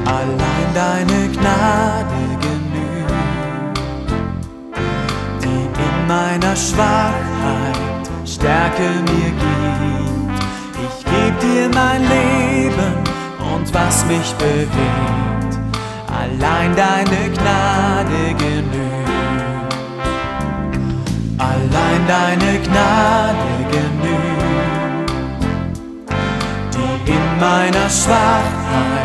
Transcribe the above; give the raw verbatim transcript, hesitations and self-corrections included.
Allein deine Gnade genügt, die in meiner Schwachheit Stärke mir gibt. Ich geb dir mein Leben und was mich bewegt. Allein deine Gnade genügt. Allein deine Gnade genügt, die in meiner Schwachheit